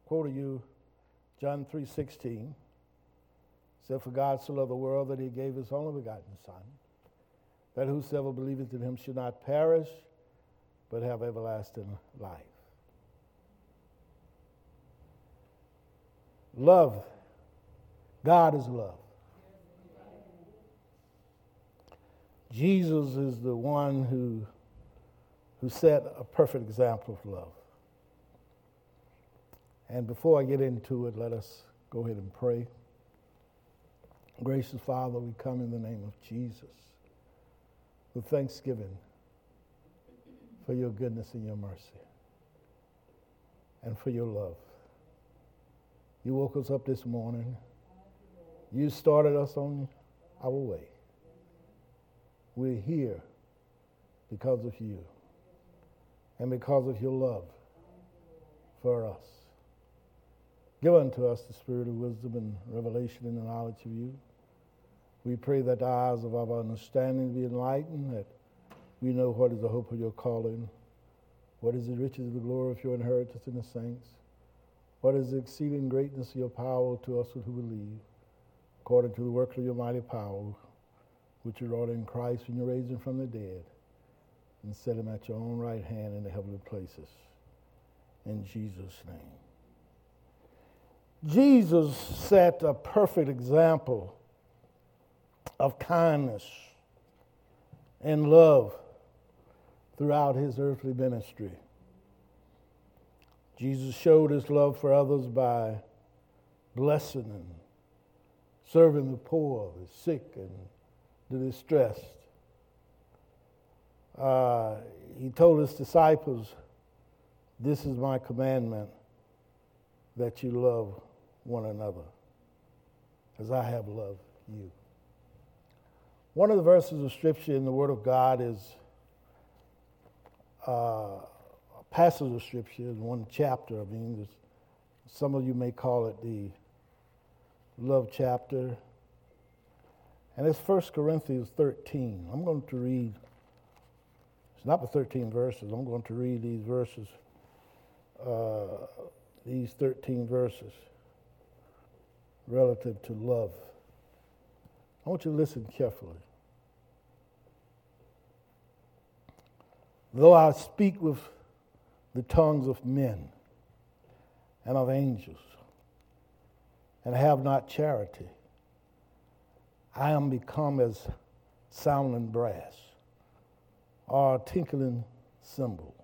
quote to you John 3:16. Said, "For God so loved the world that he gave his only begotten Son, that whosoever believeth in him should not perish, but have everlasting life." Love. God is love. Jesus is the one who set a perfect example of love. And before I get into it, let us go ahead and pray. Gracious Father, we come in the name of Jesus with thanksgiving for your goodness and your mercy and for your love. You woke us up this morning. You started us on our way. We're here because of you and because of your love for us. Give unto us the spirit of wisdom and revelation and the knowledge of you. We pray that the eyes of our understanding be enlightened, that we know what is the hope of your calling, what is the riches of the glory of your inheritance in the saints, what is the exceeding greatness of your power to us who believe, according to the work of your mighty power, which you wrought in Christ when you raised him from the dead and set him at your own right hand in the heavenly places. In Jesus' name. Jesus set a perfect example of kindness and love throughout his earthly ministry. Jesus showed his love for others by blessing and serving the poor, the sick, and the distressed. He told his disciples, "This is my commandment, that you love one another as I have loved you." One of the verses of Scripture in the Word of God is a passage of Scripture, one chapter. Some of you may call it the love chapter. And it's 1 Corinthians 13. I'm going to read, it's not the 13 verses, I'm going to read these verses, these 13 verses relative to love. I want you to listen carefully. "Though I speak with the tongues of men and of angels, and have not charity, I am become as sounding brass or a tinkling cymbal.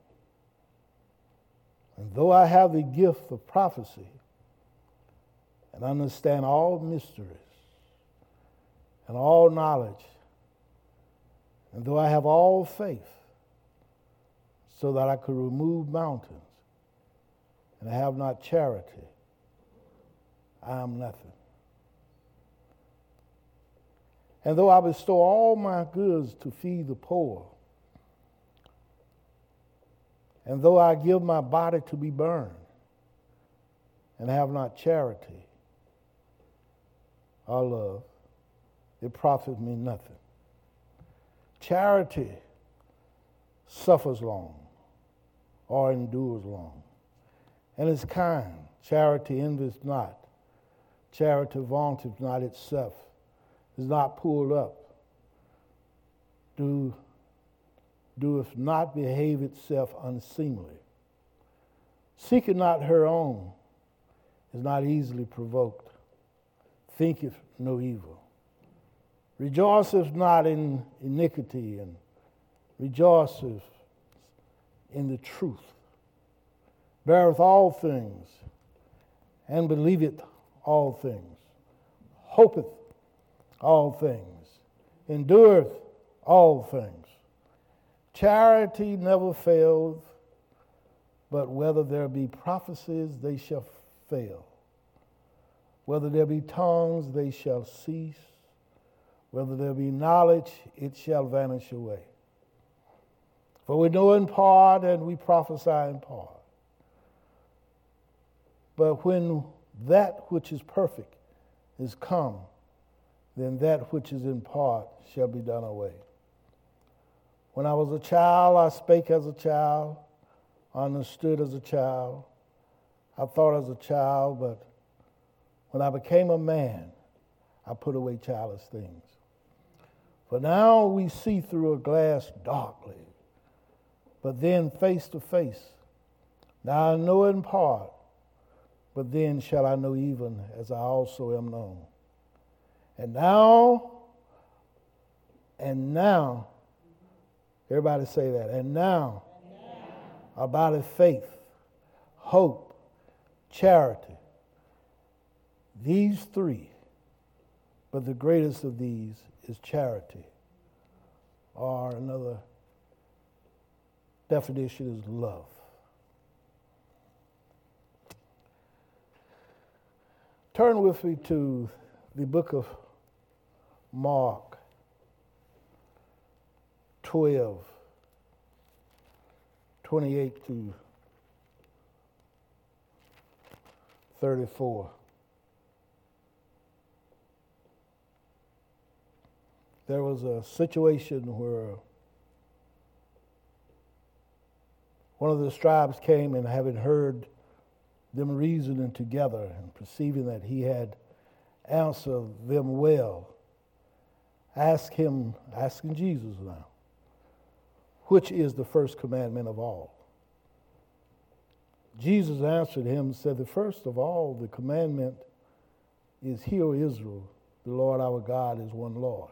And though I have the gift of prophecy and understand all mysteries and all knowledge, and though I have all faith so that I could remove mountains, and I have not charity, I am nothing. And though I bestow all my goods to feed the poor, and though I give my body to be burned, and have not charity or love, it profits me nothing. Charity suffers long or endures long, and is kind. Charity envies not. Charity vaunteth not itself, is not pulled up, doeth not behave itself unseemly, seeketh not her own, is not easily provoked, thinketh no evil, rejoiceth not in iniquity, and rejoiceth in the truth, beareth all things, and believeth all things, hopeth all things, endureth all things. Charity never faileth, but whether there be prophecies, they shall fail. Whether there be tongues, they shall cease. Whether there be knowledge, it shall vanish away. For we know in part, and we prophesy in part. But when that which is perfect is come, then that which is in part shall be done away. When I was a child, I spake as a child, understood as a child. I thought as a child, but when I became a man, I put away childish things. For now we see through a glass darkly, but then face to face. Now I know in part, but then shall I know even as I also am known. And now, everybody say that. And now, about it, faith, hope, charity. These three, but the greatest of these is charity. Or another definition is love. Turn with me to the book of Mark 12, 28 to 34. There was a situation where one of the scribes came, and having heard them reasoning together and perceiving that he had answered them well, asking Jesus now, which is the first commandment of all? Jesus answered him and said, the first of all, the commandment is, Hear, Israel, the Lord our God is one Lord.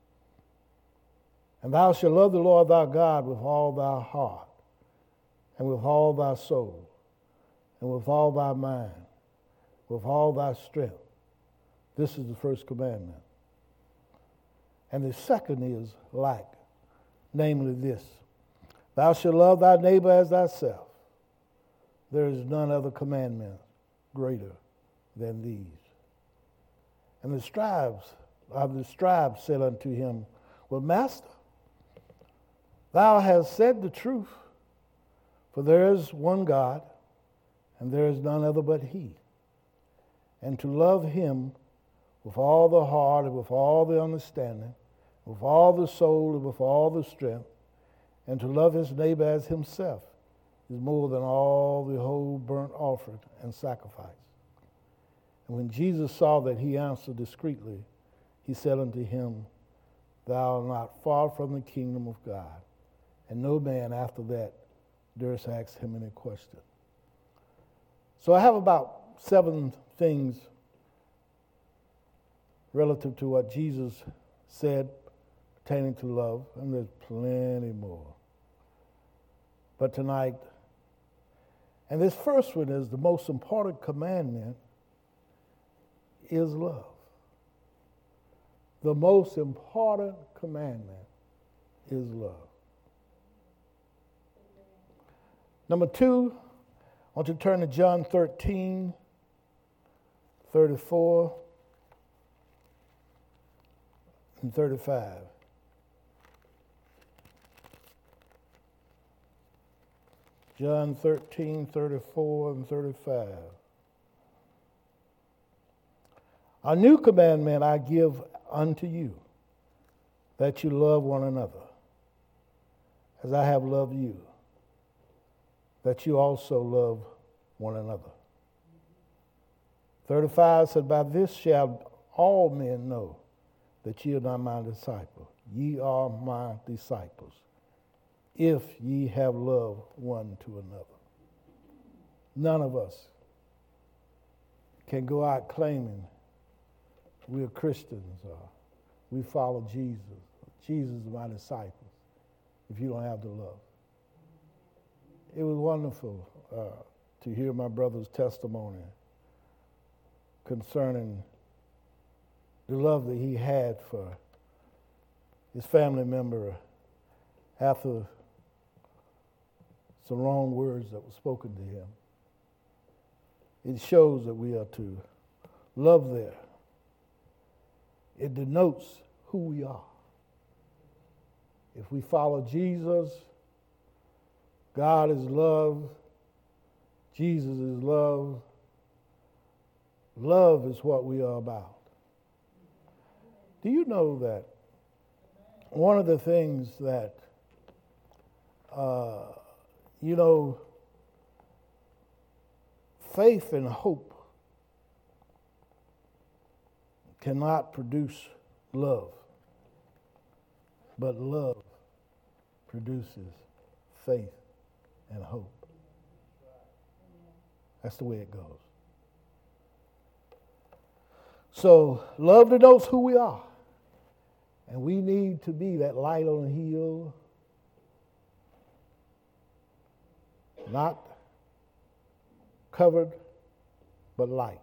And thou shalt love the Lord thy God with all thy heart, and with all thy soul, and with all thy mind, with all thy strength. This is the first commandment. And the second is like, namely this, thou shalt love thy neighbor as thyself. There is none other commandment greater than these. And the scribes said unto him, Well, Master, thou hast said the truth, for there is one God, and there is none other but he. And to love him with all the heart, and with all the understanding, with all the soul, and with all the strength, and to love his neighbor as himself is more than all the whole burnt offering and sacrifice. And when Jesus saw that he answered discreetly, he said unto him, Thou art not far from the kingdom of God. And no man after that durst ask him any question. So I have about 7 things relative to what Jesus said pertaining to love, and there's plenty more. But tonight, and this first one is the most important commandment, is love. The most important commandment is love. Number 2, I want you to turn to John 13, 34 and 35. John 13, 34 and 35. A new commandment I give unto you, that you love one another, as I have loved you, that you also love one another. 35 said, By this shall all men know that ye are not my disciples. Ye are my disciples, if ye have love one to another. None of us can go out claiming we're Christians or we follow Jesus. Jesus is my disciples, if you don't have the love. It was wonderful to hear my brother's testimony concerning the love that he had for his family member after some wrong words that were spoken to him. It shows that we are to love there. It denotes who we are. If we follow Jesus, God is love, Jesus is love. Love is what we are about. Do you know that one of the things that, faith and hope cannot produce love, but love produces faith and hope. That's the way it goes. So love denotes who we are. And we need to be that light on the hill, not covered, but light.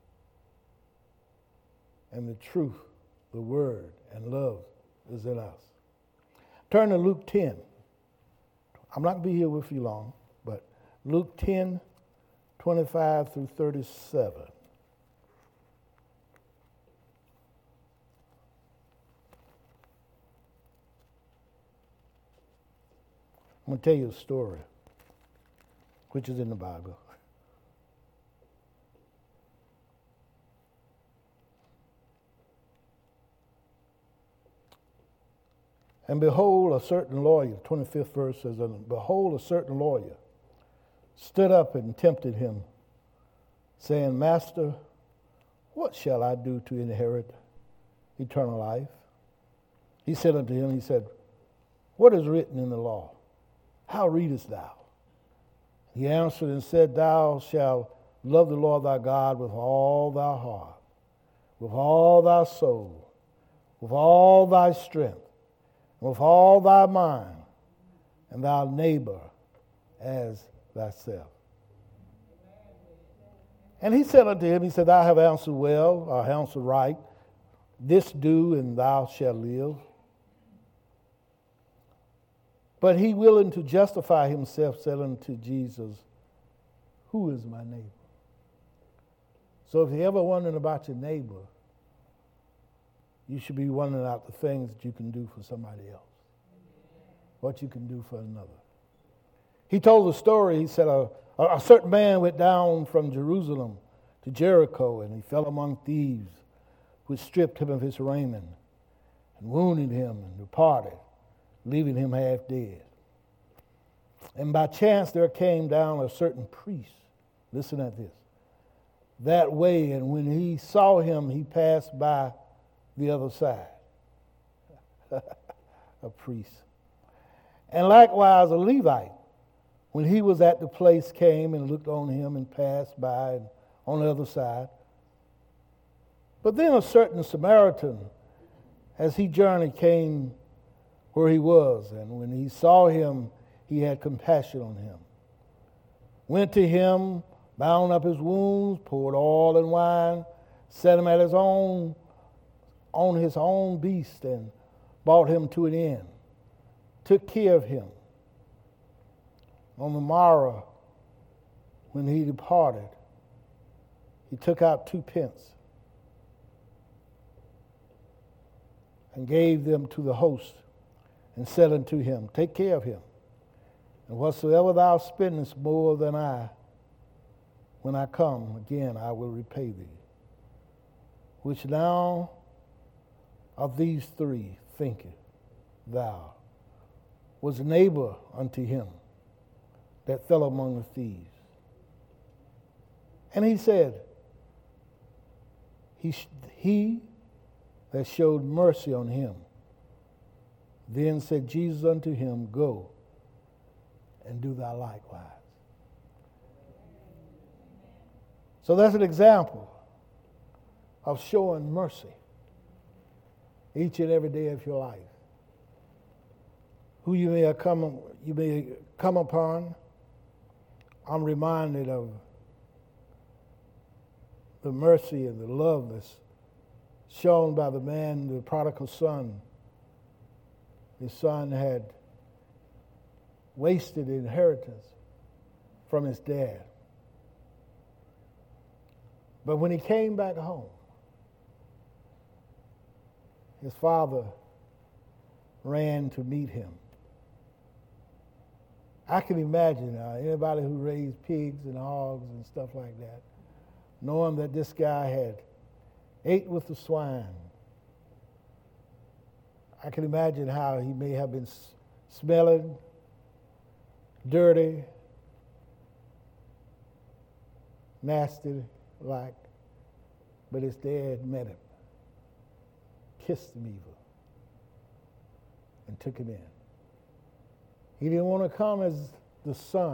And the truth, the word, and love is in us. Turn to Luke 10. I'm not going to be here with you long, but Luke 10, 25 through 37. I'm going to tell you a story, which is in the Bible. And behold, a certain lawyer, 25th verse says, and behold, a certain lawyer stood up and tempted him, saying, Master, what shall I do to inherit eternal life? He said unto him, he said, what is written in the law? How readest thou? He answered and said, Thou shalt love the Lord thy God with all thy heart, with all thy soul, with all thy strength, with all thy mind, and thy neighbor as thyself. And he said unto him, he said, Thou have answered well, or answered right. This do, and thou shalt live. But he, willing to justify himself, said unto Jesus, Who is my neighbor? So if you're ever wondering about your neighbor, you should be wondering about the things that you can do for somebody else, what you can do for another. He told the story. He said a certain man went down from Jerusalem to Jericho, and he fell among thieves, which stripped him of his raiment and wounded him and departed, leaving him half dead. And by chance there came down a certain priest, listen at this, that way, and when he saw him, he passed by the other side. A priest. And likewise a Levite, when he was at the place, came and looked on him and passed by and on the other side. But then a certain Samaritan, as he journeyed, came where he was, and when he saw him, he had compassion on him. Went to him, bound up his wounds, poured oil and wine, set him at on his own beast, and brought him to an inn. Took care of him. On the morrow, when he departed, he took out 2 pence and gave them to the host, and said unto him, Take care of him, and whatsoever thou spendest more than I, when I come again, I will repay thee. Which now of these 3 thinketh thou was neighbor unto him that fell among the thieves? And he said, he that showed mercy on him. Then said Jesus unto him, Go and do thou likewise. So that's an example of showing mercy each and every day of your life. Who you may come upon, I'm reminded of the mercy and the love that's shown by the man, the prodigal son. His son had wasted the inheritance from his dad. But when he came back home, his father ran to meet him. I can imagine anybody who raised pigs and hogs and stuff like that, knowing that this guy had ate with the swine. I can imagine how he may have been smelling, dirty, nasty like, but his dad met him, kissed him even, and took him in. He didn't want to come as the son.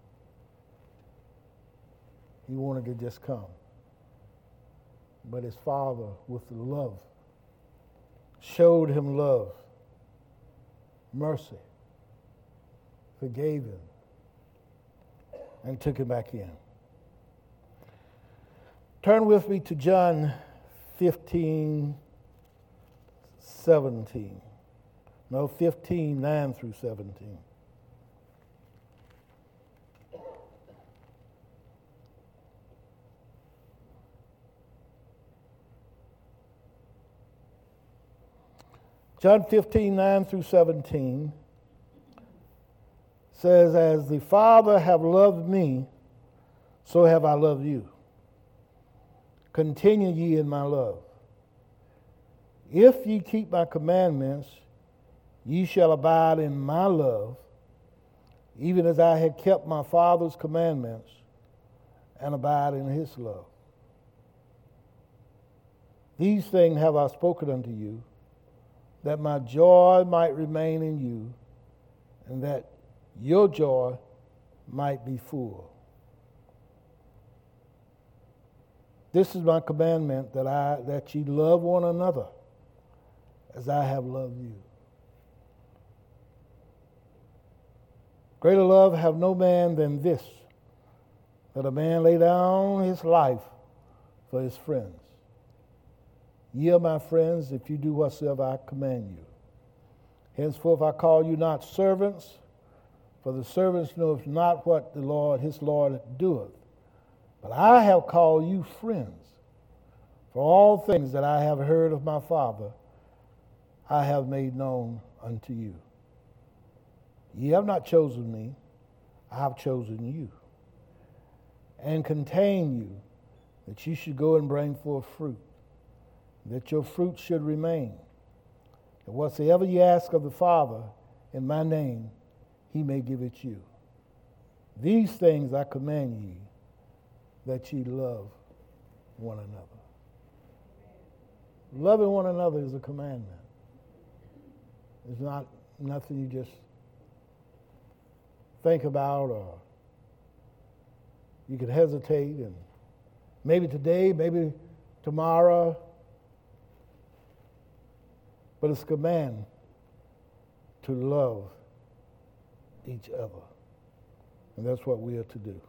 He wanted to just come. But his father, with love, showed him love, mercy, forgave him, and took him back in. Turn with me to John 15, 17. No, 15, 9 through 17. John 15, 9 through 17 says, "As the Father have loved me, so have I loved you. Continue ye in my love. If ye keep my commandments, ye shall abide in my love, even as I had kept my Father's commandments and abide in his love. These things have I spoken unto you, that my joy might remain in you, and that your joy might be full. This is my commandment, that ye love one another as I have loved you. Greater love have no man than this, that a man lay down his life for his friends. Ye are my friends if you do whatsoever I command you. Henceforth I call you not servants, for the servants knoweth not what his Lord doeth. But I have called you friends. For all things that I have heard of my Father, I have made known unto you. Ye have not chosen me, I have chosen you, and contain you, that you should go and bring forth fruit, that your fruit should remain. And whatsoever ye ask of the Father in my name, he may give it you. These things I command ye, that ye love one another." Loving one another is a commandment. It's not nothing you just think about, or you could hesitate, and maybe today, maybe tomorrow. But it's a command to love each other. And that's what we are to do.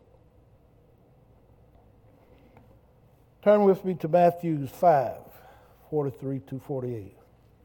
Turn with me to Matthew 5, 43 to 48.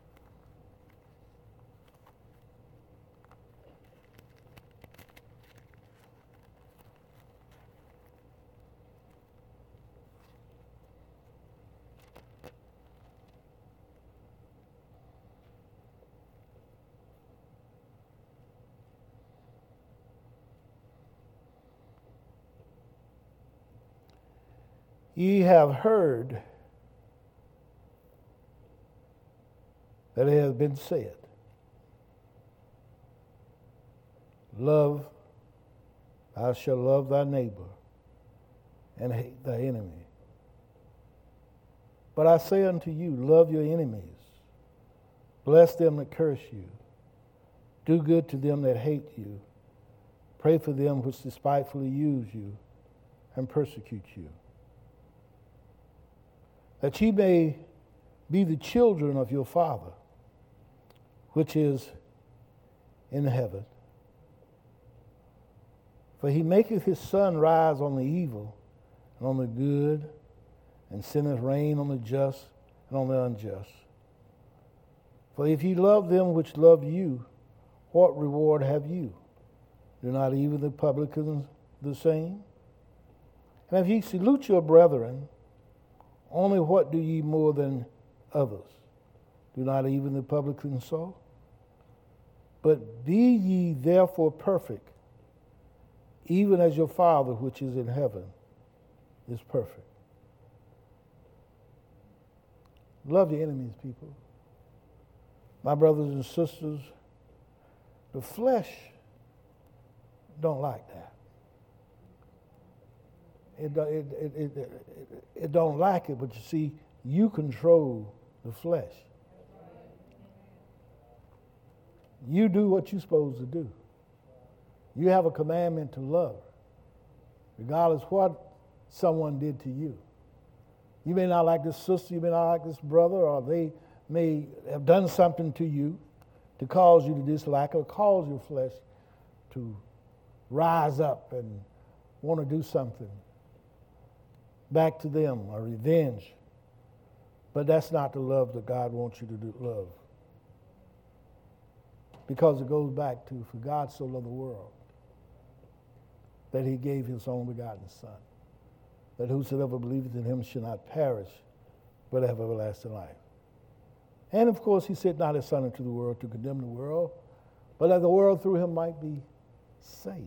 Ye have heard that it has been said, thou shalt love thy neighbor and hate thy enemy. But I say unto you, love your enemies, bless them that curse you, do good to them that hate you, pray for them which despitefully use you and persecute you, that ye may be the children of your Father, which is in heaven. For he maketh his sun rise on the evil and on the good, and sendeth rain on the just and on the unjust. For if ye love them which love you, what reward have you? Do not even the publicans the same? And if ye salute your brethren, only what do ye more than others? Do not even the publicans so? But be ye therefore perfect, even as your Father which is in heaven is perfect. Love your enemies, people. My brothers and sisters, the flesh don't like that. It don't like it, but you see, you control the flesh. You do what you're supposed to do. You have a commandment to love, regardless what someone did to you. You may not like this sister, you may not like this brother, or they may have done something to you to cause you to dislike or cause your flesh to rise up and want to do something back to them or revenge. But that's not the love that God wants you to love. Because it goes back to, for God so loved the world that he gave his only begotten Son, that whosoever believeth in him shall not perish, but have everlasting life. And of course, he sent not his Son into the world to condemn the world, but that the world through him might be saved.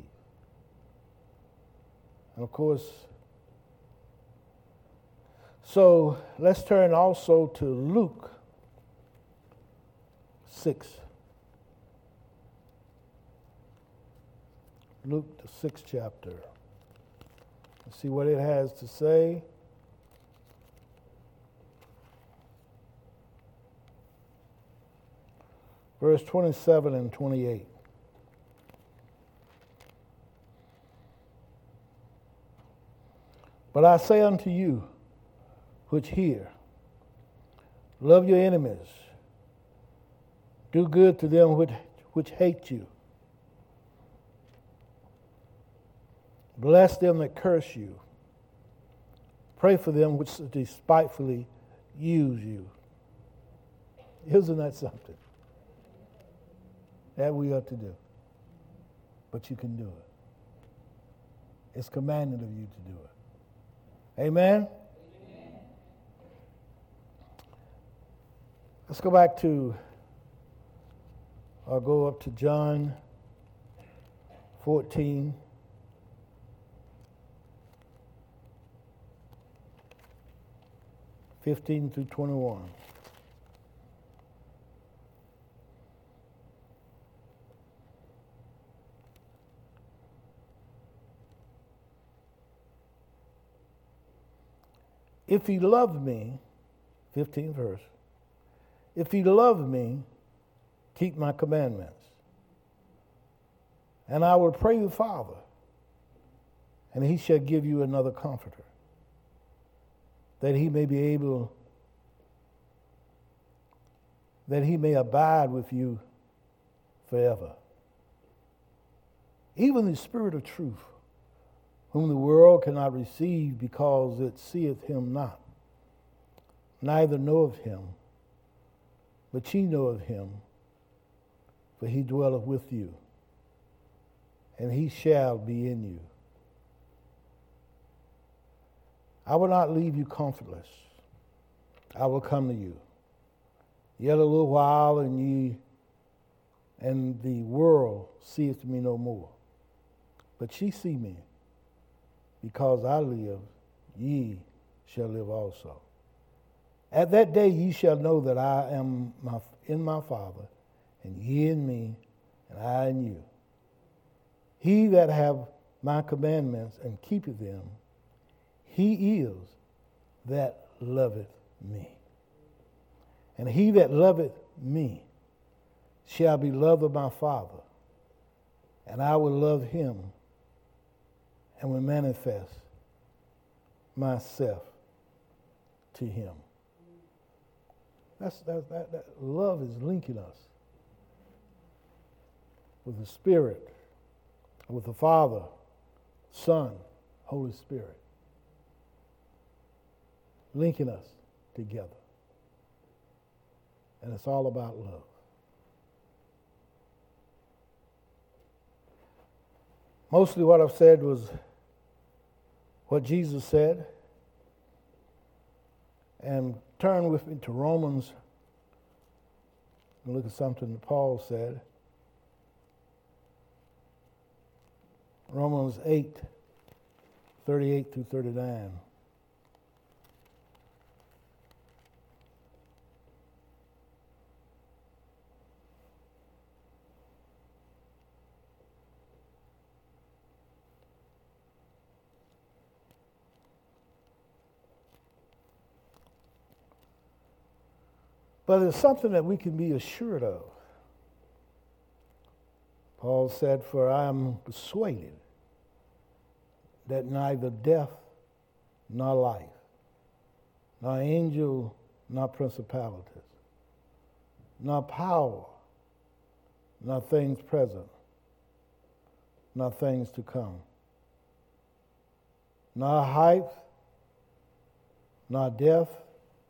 And of course, so let's turn also to Luke 6. Luke, the 6th chapter. Let's see what it has to say. Verse 27 and 28. But I say unto you, which hear, love your enemies, do good to them which hate you, bless them that curse you, pray for them which despitefully use you. Isn't that something that we ought to do? But you can do it. It's commanded of you to do it. Amen? Amen. Let's go back to, or go up to John 14. (15 through 21). If he loved me, 15th verse, if he loved me, keep my commandments. And I will pray the Father, and he shall give you another comforter, that he may be able, that he may abide with you forever. Even the Spirit of truth, whom the world cannot receive because it seeth him not, neither knoweth him, but ye know of him, for he dwelleth with you, and he shall be in you. I will not leave you comfortless. I will come to you. Yet a little while, and the world seeth me no more. But ye see me. Because I live, ye shall live also. At that day ye shall know that I am in my Father, and ye in me, and I in you. He that have my commandments and keepeth them, he is that loveth me. And he that loveth me shall be loved of my Father, and I will love him and will manifest myself to him. That love is linking us with the Spirit, with the Father, Son, Holy Spirit, linking us together. And it's all about love. Mostly what I've said was what Jesus said. And turn with me to Romans and look at something that Paul said. Romans 8, 38 through 39. But it's something that we can be assured of. Paul said, "For I am persuaded that neither death nor life, nor angel nor principalities, nor power, nor things present, nor things to come, nor height, nor depth,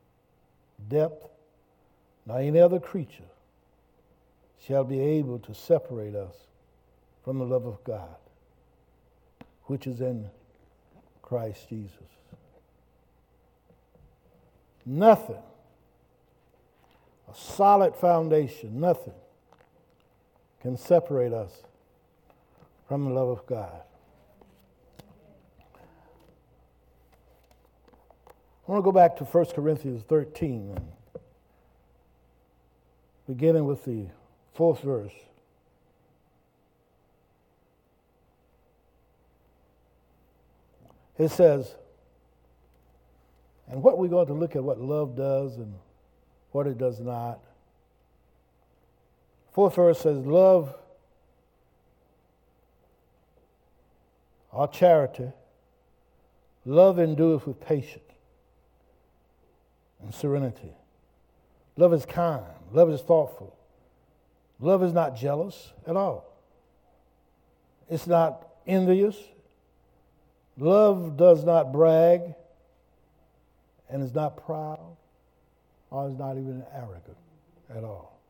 nor any other creature shall be able to separate us from the love of God, which is in Christ Jesus." Nothing, a solid foundation, nothing can separate us from the love of God. I want to go back to 1 Corinthians 13, beginning with the 4th verse. It says, and what we're going to look at what love does and what it does not. 4th verse says, love or charity, love endureth with patience and serenity. Love is kind. Love is thoughtful. Love is not jealous at all. It's not envious. Love does not brag and is not proud or is not even arrogant at all.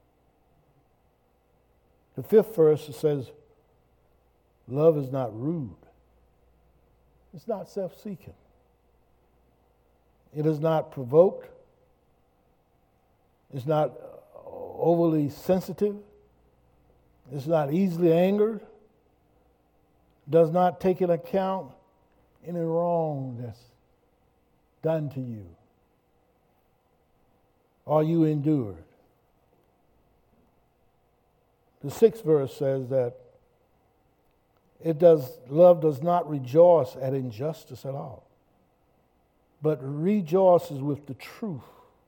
The 5th verse says, love is not rude. It's not self-seeking. It is not provoked. It's not overly sensitive. It's not easily angered. Does not take into account any wrong that's done to you or you endured. The 6th verse says that love does not rejoice at injustice at all, but rejoices with the truth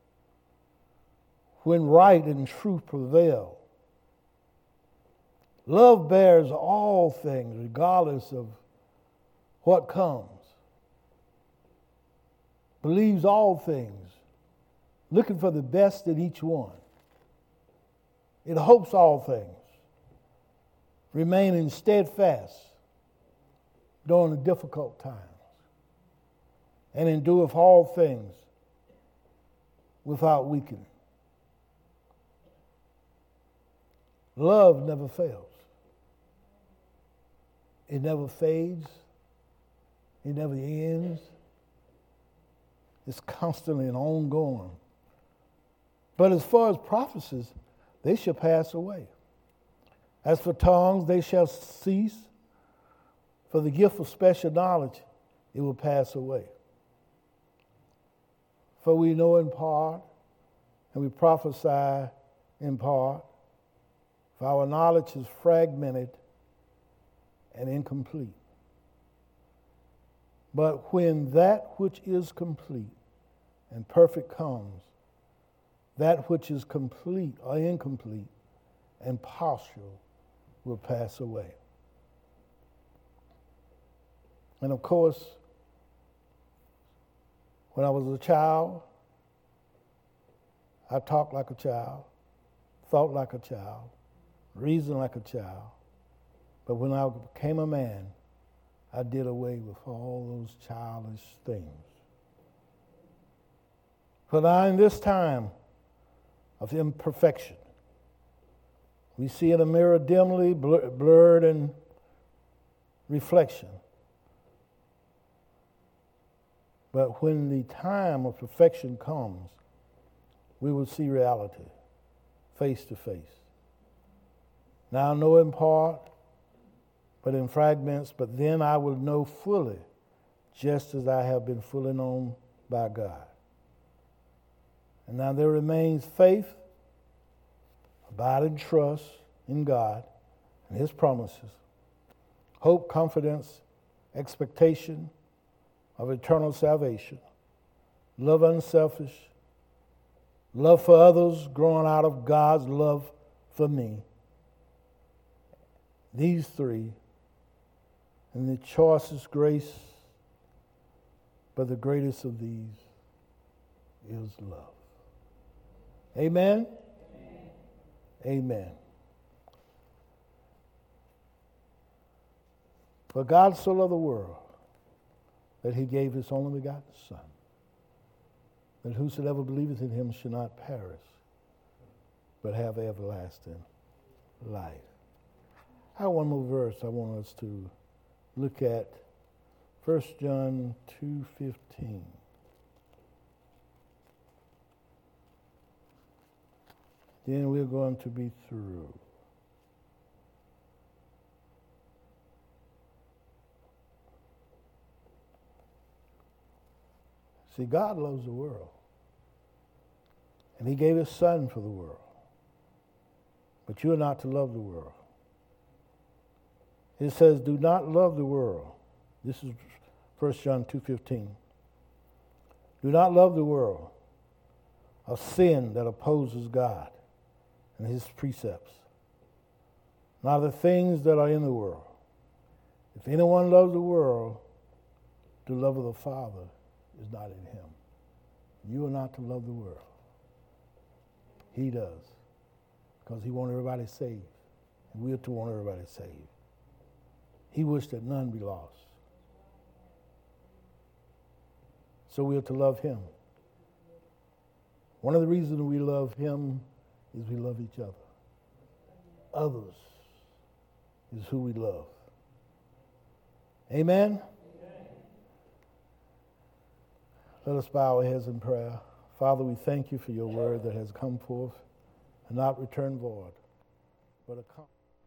when right and truth prevail. Love bears all things regardless of what comes, believes all things, looking for the best in each one. It hopes all things, remaining steadfast during the difficult times, and endureth all things without weakening. Love never fails. It never fades. It never ends. It's constantly and ongoing. But as far as prophecies, they shall pass away. As for tongues, they shall cease. For the gift of special knowledge, it will pass away. For we know in part, and we prophesy in part. For our knowledge is fragmented and incomplete. But when that which is complete and perfect comes, that which is complete or incomplete and partial will pass away. And of course, when I was a child, I talked like a child, thought like a child, reasoned like a child. But when I became a man, I did away with all those childish things. For now in this time of imperfection, we see in a mirror dimly, blurred in reflection. But when the time of perfection comes, we will see reality face to face. Now I know in part, but in fragments, but then I will know fully, just as I have been fully known by God. And now there remains faith, abiding trust in God and His promises, hope, confidence, expectation of eternal salvation, love unselfish, love for others growing out of God's love for me. These three, and the choicest grace, but the greatest of these is love. Amen? Amen. For God so loved the world that he gave his only begotten Son, that whosoever believeth in him should not perish, but have everlasting life. I have one more verse I want us to look at. 1 John 2:15. Then we're going to be through. See, God loves the world. And he gave his Son for the world. But you are not to love the world. It says, do not love the world. This is 1 John 2:15. Do not love the world, a sin that opposes God and his precepts. Now the things that are in the world. If anyone loves the world, the love of the Father is not in him. You are not to love the world. He does. Because he wants everybody saved. And we are to want everybody saved. He wished that none be lost. So we are to love him. One of the reasons we love him is we love each other. Others is who we love. Amen? Let us bow our heads in prayer. Father, we thank you for your word that has come forth and not return void, but accomplished.